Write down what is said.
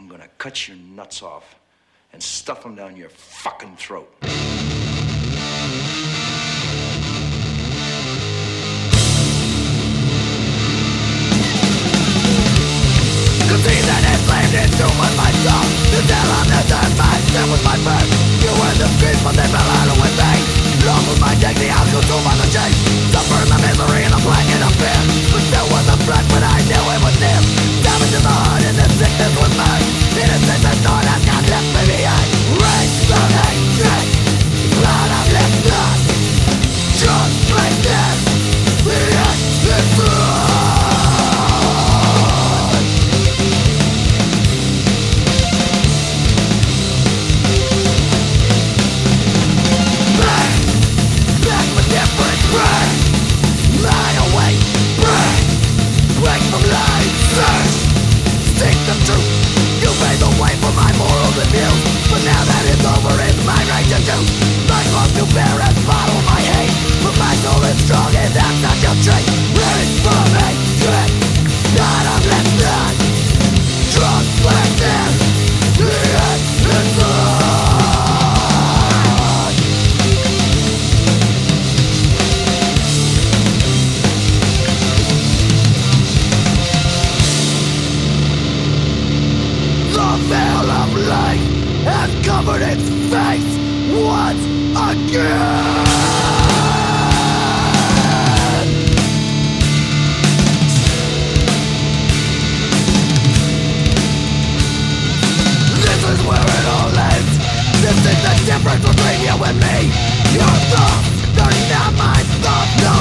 I'm gonna cut your nuts off and stuff them down your fucking throat. Conceived and enslaved into my soul. The tale of the third man, that was my birth. You were the streets, but they fell out with me. Long was my dignity, I was consumed by the chain. Suffered the misery and the plague and the fear. But still was a threat when I knew it was near. Damage in the heart and the sickness was mine. Innocence and thought has got left me behind. Rage from hatred, blood of left blood. Just like this, the end is through. But now that it's over, it's my right to choose. My love to bear and bottle my hate. But my soul is strong and that's not your trait. Rage from hatred, not of left blood. Trust like this, the end is done. The veil of light has covered its face once again. This is where it all ends. This is the difference between you and me. Your thoughts, they're not my thoughts. No.